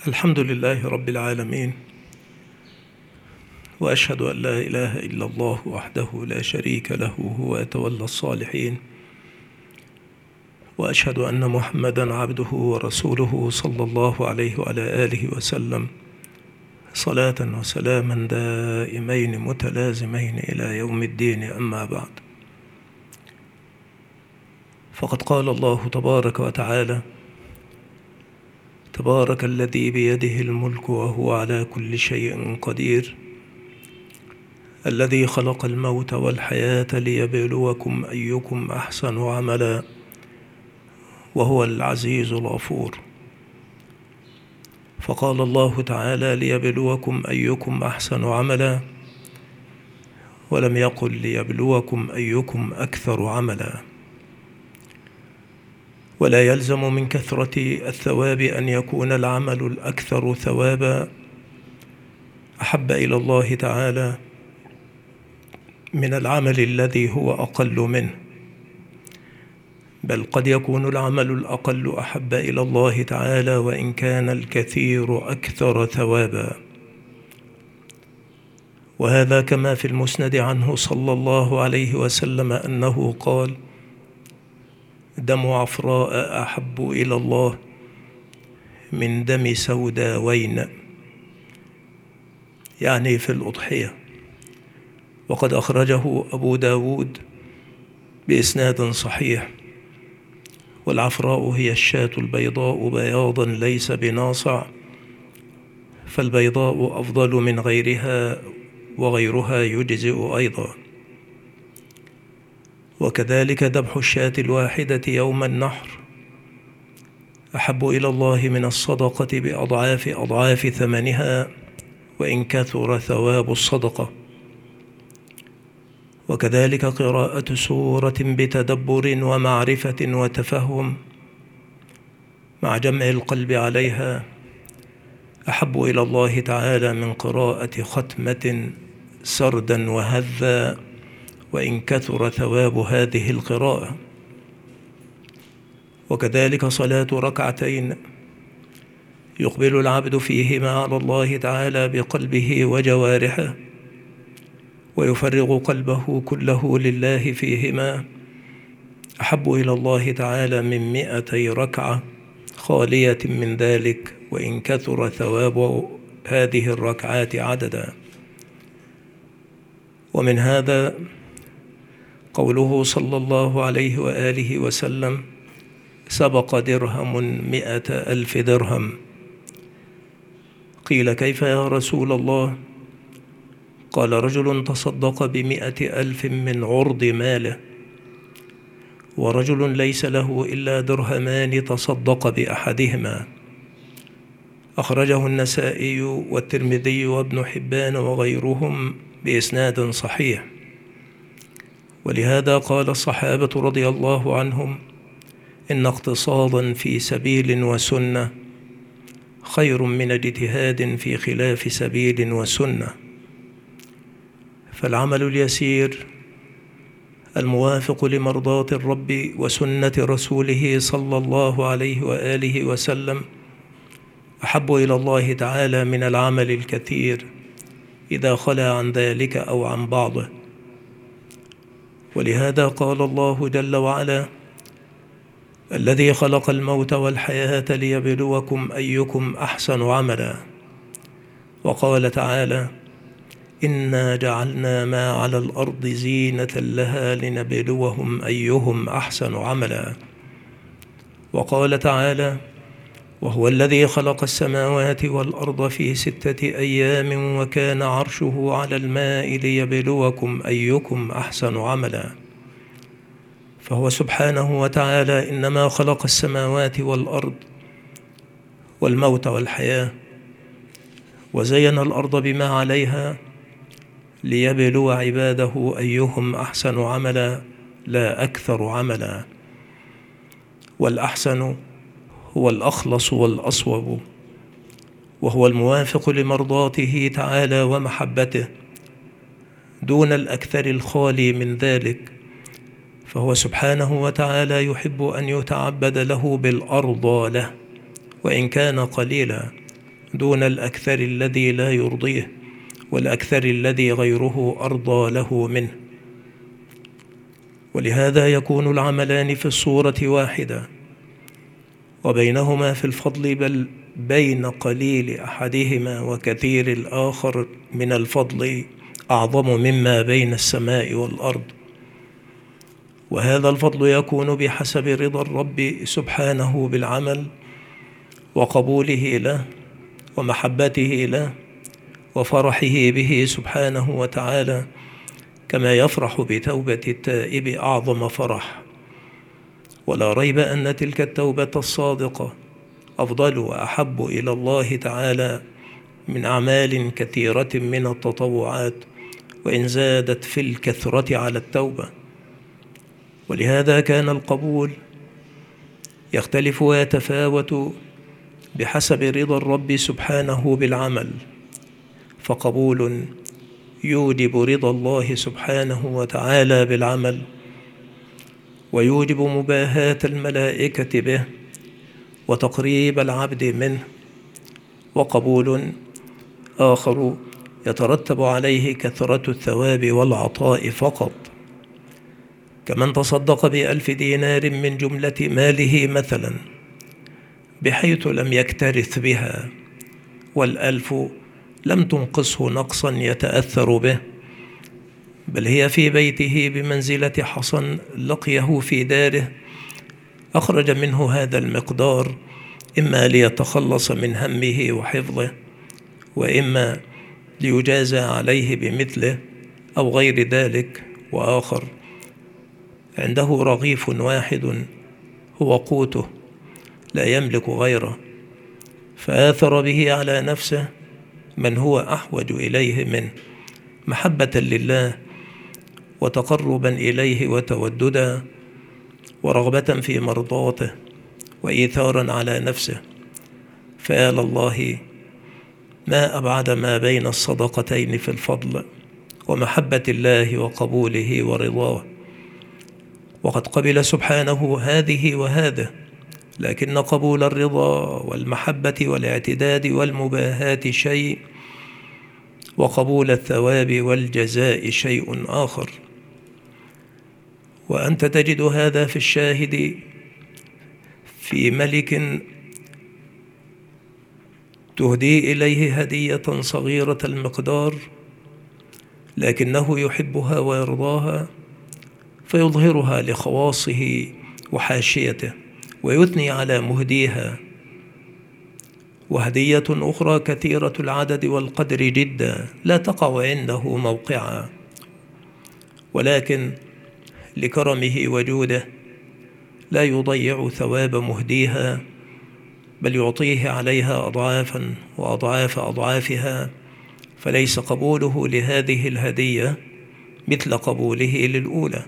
الحمد لله رب العالمين، وأشهد أن لا إله إلا الله وحده لا شريك له هو يتولى الصالحين، وأشهد أن محمدا عبده ورسوله صلى الله عليه وعلى آله وسلم صلاة وسلاما دائمين متلازمين إلى يوم الدين. أما بعد، فقد قال الله تبارك وتعالى: تبارك الذي بيده الملك وهو على كل شيء قدير، الذي خلق الموت والحياة ليبلوكم أيكم أحسن عملا، وهو العزيز الغفور. فقال الله تعالى: ليبلوكم أيكم أحسن عملا، ولم يقل ليبلوكم أيكم أكثر عملا. ولا يلزم من كثرة الثواب أن يكون العمل الأكثر ثوابا أحب إلى الله تعالى من العمل الذي هو أقل منه، بل قد يكون العمل الأقل أحب إلى الله تعالى وإن كان الكثير أكثر ثوابا. وهذا كما في المسند عنه صلى الله عليه وسلم أنه قال: دم عفراء أحب إلى الله من دم سوداوين، يعني في الأضحية. وقد أخرجه أبو داود بإسناد صحيح. والعفراء هي الشاة البيضاء بياضا ليس بناصع، فالبيضاء أفضل من غيرها، وغيرها يجزئ أيضا. وكذلك ذبح الشاة الواحدة يوم النحر أحب إلى الله من الصدقة بأضعاف أضعاف ثمنها، وإن كثر ثواب الصدقة. وكذلك قراءة سورة بتدبر ومعرفة وتفهم مع جمع القلب عليها أحب إلى الله تعالى من قراءة ختمة سردا وهذا، وإن كثر ثواب هذه القراءة. وكذلك صلاة ركعتين يقبل العبد فيهما على الله تعالى بقلبه وجوارحه، ويفرغ قلبه كله لله فيهما أحب إلى الله تعالى من 200 ركعة خالية من ذلك، وإن كثر ثواب هذه الركعات عددا. ومن هذا قوله صلى الله عليه وآله وسلم: سبق درهم 100,000 درهم. قيل: كيف يا رسول الله؟ قال: رجل تصدق ب100,000 من عرض ماله، ورجل ليس له إلا درهمان تصدق بأحدهما. أخرجه النسائي والترمذي وابن حبان وغيرهم بإسناد صحيح. ولهذا قال الصحابة رضي الله عنهم: إن اقتصادا في سبيل وسنة خير من اجتهاد في خلاف سبيل وسنة. فالعمل اليسير الموافق لمرضاة الرب وسنة رسوله صلى الله عليه وآله وسلم أحب إلى الله تعالى من العمل الكثير إذا خلا عن ذلك أو عن بعضه. ولهذا قال الله جل وعلا: الذي خلق الموت والحياة ليبلوكم أيكم أحسن عملا. وقال تعالى: إنا جعلنا ما على الأرض زينة لها لنبلوهم أيهم أحسن عملا. وقال تعالى: وهو الذي خلق السماوات والأرض في 6 أيام وكان عرشه على الماء ليبلوكم أيكم أحسن عملا. فهو سبحانه وتعالى إنما خلق السماوات والأرض والموت والحياة، وزين الأرض بما عليها ليبلو عباده أيهم أحسن عملا لا أكثر عملا. والأحسن هو الأخلص والأصوب، وهو الموافق لمرضاته تعالى ومحبته دون الأكثر الخالي من ذلك. فهو سبحانه وتعالى يحب أن يتعبد له بالأرضى له وإن كان قليلا، دون الأكثر الذي لا يرضيه والأكثر الذي غيره أرضى له منه. ولهذا يكون العملان في الصورة واحدة، وبينهما في الفضل بل بين قليل أحدهما وكثير الآخر من الفضل أعظم مما بين السماء والأرض. وهذا الفضل يكون بحسب رضا الرب سبحانه بالعمل وقبوله له ومحبته له وفرحه به سبحانه وتعالى، كما يفرح بتوبة التائب أعظم فرح. ولا ريب أن تلك التوبة الصادقة أفضل وأحب إلى الله تعالى من أعمال كثيرة من التطوعات، وإن زادت في الكثرة على التوبة. ولهذا كان القبول يختلف ويتفاوت بحسب رضا الرب سبحانه بالعمل، فقبول يوجب رضا الله سبحانه وتعالى بالعمل ويوجب مباهاة الملائكة به وتقريب العبد منه، وقبول آخر يترتب عليه كثرة الثواب والعطاء فقط، كمن تصدق ب1,000 دينار من جملة ماله مثلا بحيث لم يكترث بها، وال1,000 لم تنقصه نقصا يتأثر به، بل هي في بيته بمنزلة حصن لقيه في داره، أخرج منه هذا المقدار إما ليتخلص من همه وحفظه، وإما ليجازى عليه بمثله أو غير ذلك. وآخر عنده رغيف واحد هو قوته لا يملك غيره، فآثر به على نفسه من هو أحوج إليه منه، محبة لله وتقربا إليه وتوددا ورغبة في مرضاته وإيثارا على نفسه. فيا لله ما أبعد ما بين الصدقتين في الفضل ومحبة الله وقبوله ورضاه. وقد قبل سبحانه هذه وهذا، لكن قبول الرضا والمحبة والاعتداد والمباهاة شيء، وقبول الثواب والجزاء شيء آخر. وأنت تجد هذا في الشاهد في ملك تهدي إليه هدية صغيرة المقدار لكنه يحبها ويرضاها، فيظهرها لخواصه وحاشيته ويثني على مهديها. وهدية أخرى كثيرة العدد والقدر جدا لا تقع عنده موقعا، ولكن لكرمه وجوده لا يضيع ثواب مهديها، بل يعطيه عليها أضعافا وأضعاف أضعافها، فليس قبوله لهذه الهدية مثل قبوله للأولى.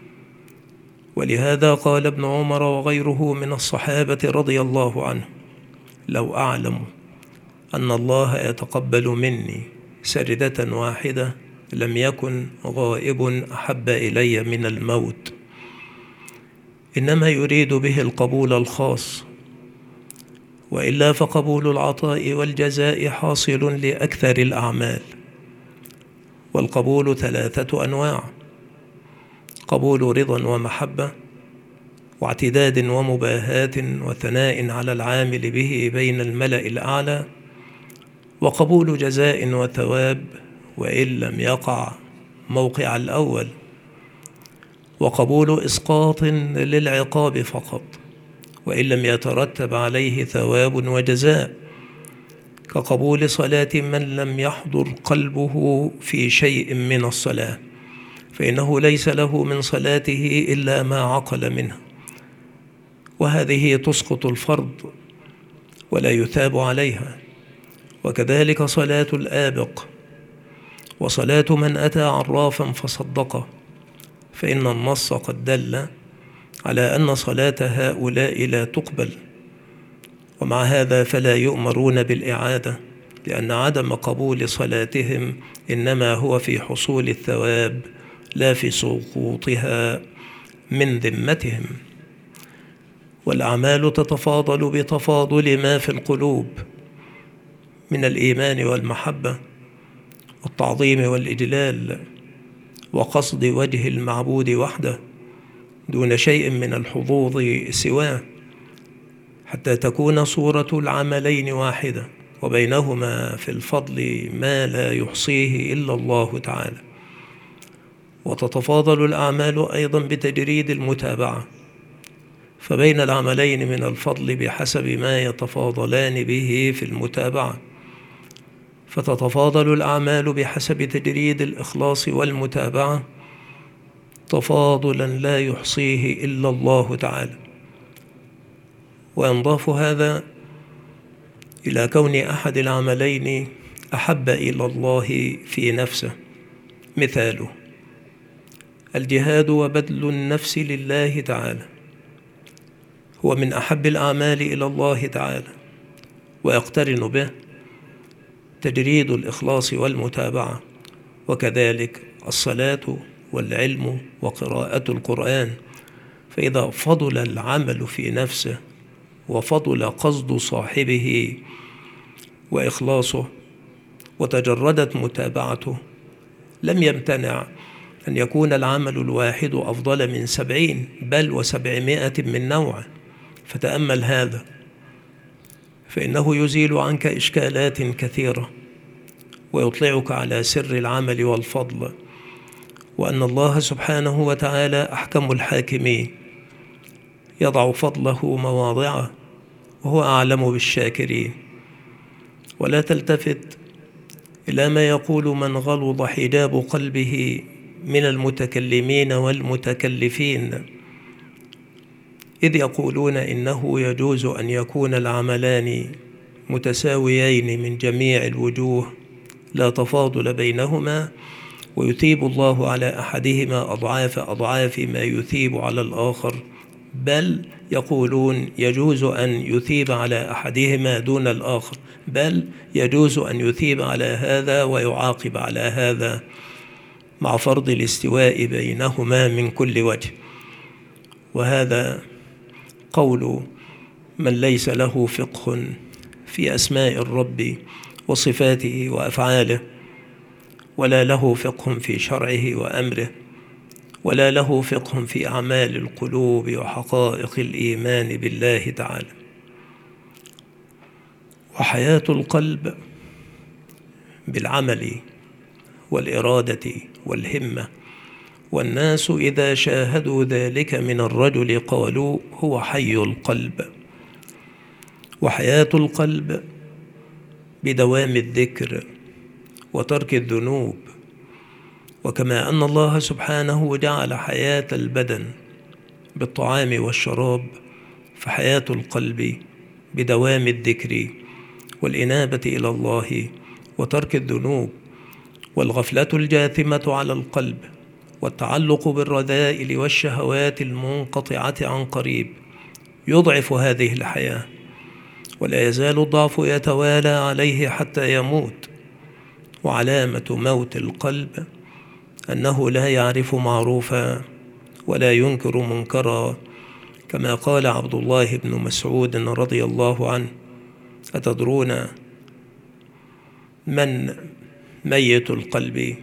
ولهذا قال ابن عمر وغيره من الصحابة رضي الله عنه: لو أعلم أن الله يتقبل مني سجدة واحدة لم يكن غائب أحب إلي من الموت. إنما يريد به القبول الخاص، وإلا فقبول العطاء والجزاء حاصل لأكثر الأعمال. والقبول 3 أنواع: قبول رضا ومحبة، واعتداد ومباهاة وثناء على العامل به بين الملأ الأعلى، وقبول جزاء وثواب وإن لم يقع موقع الأول، وقبول إسقاط للعقاب فقط وإن لم يترتب عليه ثواب وجزاء، كقبول صلاة من لم يحضر قلبه في شيء من الصلاة، فإنه ليس له من صلاته إلا ما عقل منها، وهذه تسقط الفرض ولا يثاب عليها. وكذلك صلاة الآبق وصلاة من أتى عرافا فصدقه، فإن النص قد دل على أن صلاة هؤلاء لا تقبل، ومع هذا فلا يؤمرون بالإعادة، لأن عدم قبول صلاتهم إنما هو في حصول الثواب لا في سقوطها من ذمتهم. والأعمال تتفاضل بتفاضل ما في القلوب من الإيمان والمحبة والتعظيم والإجلال وقصد وجه المعبود وحده دون شيء من الحظوظ سواه، حتى تكون صورة العملين واحدة وبينهما في الفضل ما لا يحصيه إلا الله تعالى. وتتفاضل الأعمال أيضا بتجريد المتابعة، فبين العملين من الفضل بحسب ما يتفاضلان به في المتابعة، فتتفاضل الأعمال بحسب تجريد الإخلاص والمتابعة تفاضلا لا يحصيه إلا الله تعالى. وينضاف هذا إلى كون أحد العملين أحب إلى الله في نفسه، مثاله الجهاد وبذل النفس لله تعالى هو من أحب الأعمال إلى الله تعالى، ويقترن به تجريد الإخلاص والمتابعة، وكذلك الصلاة والعلم وقراءة القرآن. فإذا فضل العمل في نفسه وفضل قصد صاحبه وإخلاصه وتجردت متابعته، لم يمتنع أن يكون العمل الواحد أفضل من 70 بل و700 من نوع. فتأمل هذا، فإنه يزيل عنك إشكالات كثيرة ويطلعك على سر العمل والفضل، وأن الله سبحانه وتعالى أحكم الحاكمين، يضع فضله مواضعه وهو أعلم بالشاكرين. ولا تلتفت إلى ما يقول من غلظ حجاب قلبه من المتكلمين والمتكلفين، إذ يقولون إنه يجوز أن يكون العملان متساويين من جميع الوجوه لا تفاضل بينهما، ويثيب الله على أحدهما أضعاف ما يثيب على الآخر، بل يقولون يجوز أن يثيب على أحدهما دون الآخر، بل يجوز أن يثيب على هذا ويعاقب على هذا، مع فرض الاستواء بينهما من كل وجه. وهذا قول من ليس له فقه في أسماء الرب وصفاته وأفعاله، ولا له فقه في شرعه وأمره، ولا له فقه في أعمال القلوب وحقائق الإيمان بالله تعالى. وحياة القلب بالعمل والإرادة والهمة، والناس إذا شاهدوا ذلك من الرجل قالوا هو حي القلب. وحياة القلب بدوام الذكر وترك الذنوب، وكما أن الله سبحانه جعل حياة البدن بالطعام والشراب، فحياة القلب بدوام الذكر والإنابة إلى الله وترك الذنوب، والغفلة الجاثمة على القلب والتعلق بالرذائل والشهوات المنقطعة عن قريب يضعف هذه الحياة، ولا يزال الضعف يتوالى عليه حتى يموت. وعلامة موت القلب أنه لا يعرف معروفا ولا ينكر منكرا، كما قال عبد الله بن مسعود رضي الله عنه: أتدرون من ميت القلب؟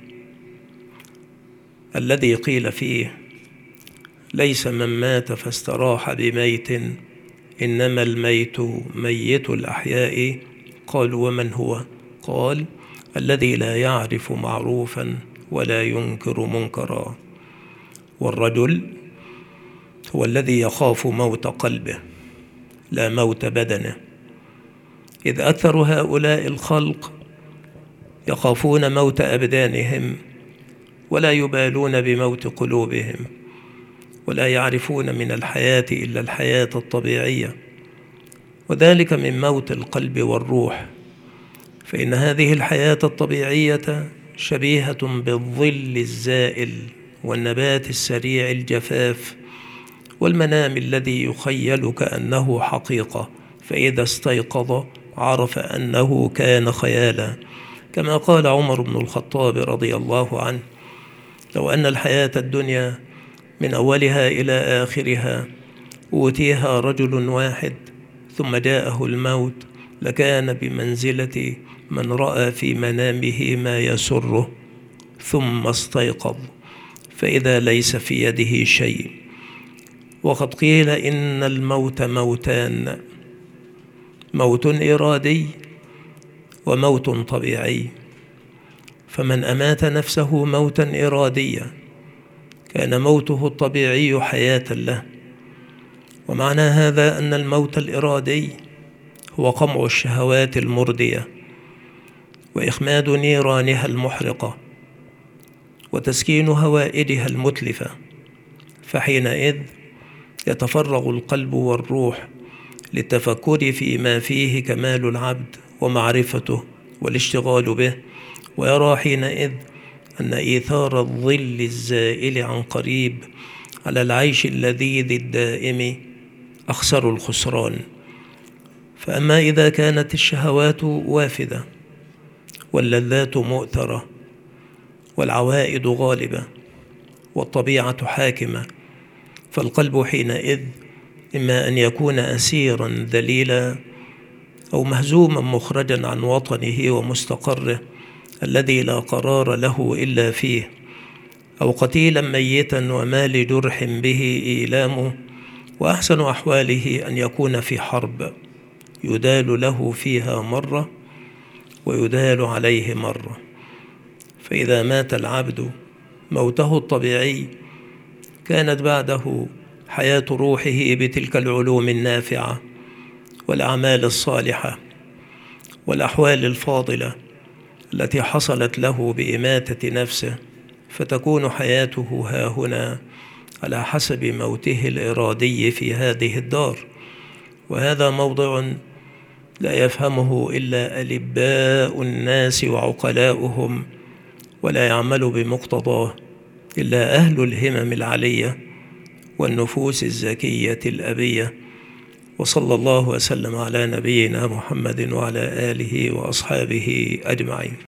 الذي قيل فيه ليس من مات فاستراح بميت، إنما الميت ميت الأحياء. قالوا: ومن هو؟ قال: الذي لا يعرف معروفا ولا ينكر منكرا. والرجل هو الذي يخاف موت قلبه لا موت بدنه، إذ أكثر هؤلاء الخلق يخافون موت أبدانهم ولا يبالون بموت قلوبهم، ولا يعرفون من الحياة إلا الحياة الطبيعية، وذلك من موت القلب والروح. فإن هذه الحياة الطبيعية شبيهة بالظل الزائل والنبات السريع الجفاف والمنام الذي يخيل كأنه حقيقة، فإذا استيقظ عرف أنه كان خيالا، كما قال عمر بن الخطاب رضي الله عنه: لو أن الحياة الدنيا من أولها إلى آخرها أوتيها رجل واحد ثم جاءه الموت لكان بمنزلة من رأى في منامه ما يسره ثم استيقظ فإذا ليس في يده شيء. وقد قيل إن الموت موتان: موت إرادي وموت طبيعي. فمن أمات نفسه موتا إراديا كان موته الطبيعي حياة له. ومعنى هذا أن الموت الإرادي هو قمع الشهوات المردية وإخماد نيرانها المحرقة وتسكين هوائدها المتلفة، فحينئذ يتفرغ القلب والروح للتفكر فيما فيه كمال العبد ومعرفته والاشتغال به، ويرى حينئذ أن إيثار الظل الزائل عن قريب على العيش اللذيذ الدائم أخسر الخسران. فأما إذا كانت الشهوات وافدة واللذات مؤثرة والعوائد غالبة والطبيعة حاكمة، فالقلب حينئذ إما أن يكون أسيرا ذليلا أو مهزوما مخرجا عن وطنه ومستقره الذي لا قرار له إلا فيه، أو قتيلا ميتا وما لجرح به إيلامه. وأحسن أحواله أن يكون في حرب يدال له فيها مرة ويدال عليه مرة. فإذا مات العبد موته الطبيعي كانت بعده حياة روحه بتلك العلوم النافعة والأعمال الصالحة والأحوال الفاضلة التي حصلت له بإماتة نفسه، فتكون حياته هاهنا على حسب موته الإرادي في هذه الدار. وهذا موضع لا يفهمه إلا ألباء الناس وعقلاؤهم، ولا يعمل بمقتضاه إلا أهل الهمم العلية والنفوس الزكية الأبية. وصلى الله وسلم على نبينا محمد وعلى آله وأصحابه أجمعين.